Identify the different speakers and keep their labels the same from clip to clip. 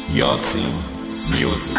Speaker 1: Yasin Music.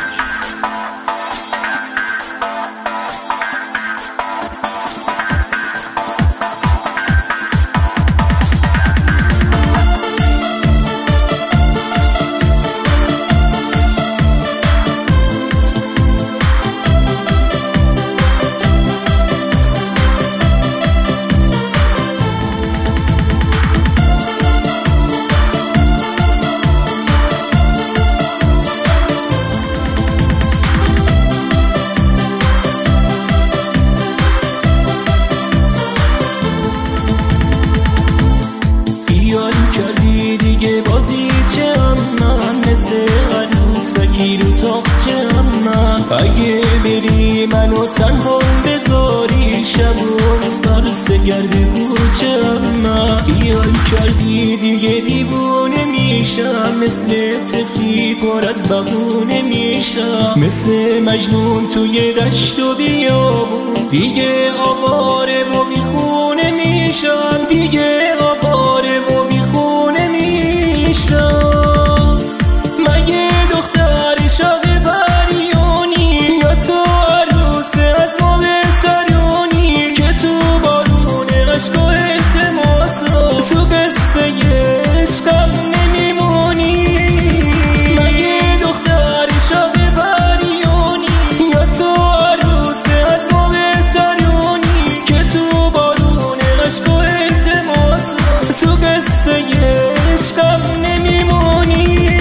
Speaker 2: کردی دیگه بازی چه من مثل عروسکی رو تاقچه من اگه بری منو تنها بذاری شبون اسپرس گرد کوچه من بیای کردی دیگه دیوونه میشم مثل طفلی پر از بهونه میشم مثل مجنون توی دشت و بیابون دیگه آواره و بیخونه میشم دیگه آواره و بیخونه میشم مگه دختر شاق پریونی یا تو عروس از ما بهترونی که تو بارون عشق و التماسا تو قصه عشقم نمیمونی مگه دختر شاق پریونی یا تو عروس از ما بهترونی که تو بارون عشق و التماسا تو قصه عشقم نمیمونی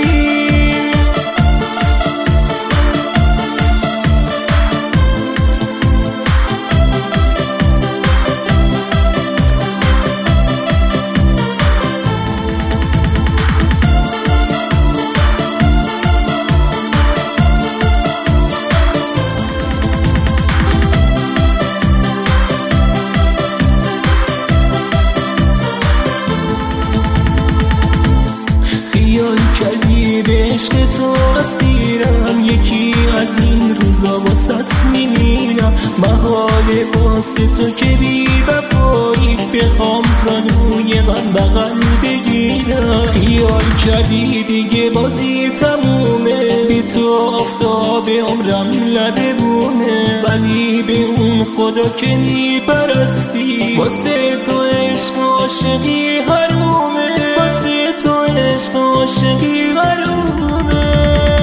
Speaker 2: کردی به عشق تو اسیرم یکی از این روزا واسط میمیرم محاله واسه تو که بی وفایی بخوام زانوی غم بغل بگیرم خیال کردی دیگه بازی تمومه بی تو آفتاب عمرم لبه بونه ولی به اون خدا که میپرستی واسه تو عشق و عاشقی حرومه واسه تو عشق و عاشقی حرومه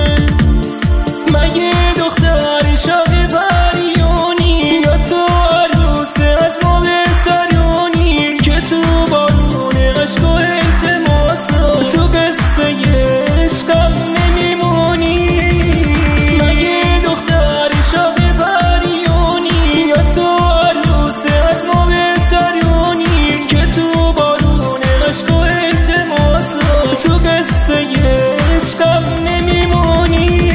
Speaker 2: مگه دختر شاق پریونی یا تو عروس از ما بهترونی که تو بارون عشق و التماسا تو قصه عشقم نمیمونی مگه دختر شاق پریونی یا تو عروس از ما بهترونی که تو بارون عشق و التماسا تو قصه عشقم نمیمونی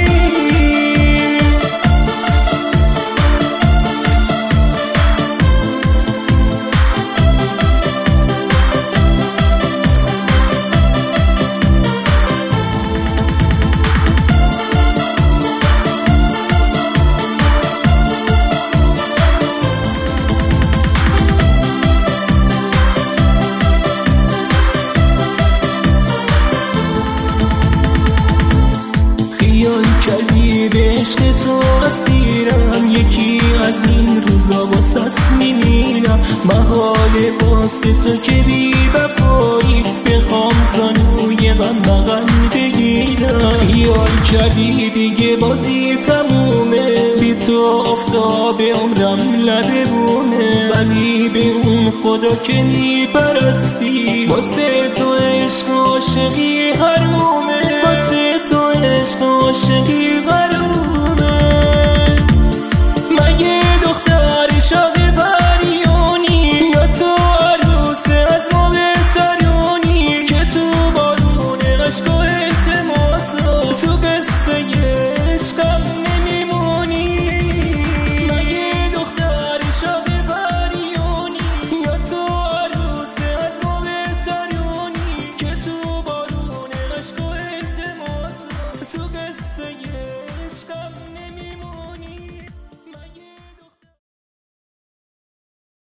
Speaker 2: کردی به عشق تو اسیرم یکی از این روزا واسط میمیرم محاله واسه تو که بی وفایی بخوام زانوی غم بغل بگیرم خیال کردی دیگه بازی تمومه بی تو آفتاب عمرم لبه بونه ولی به اون خدا که میپرستی واسه تو عشق و عاشقی حرومه واسه تو عشق و عاشقی حرومه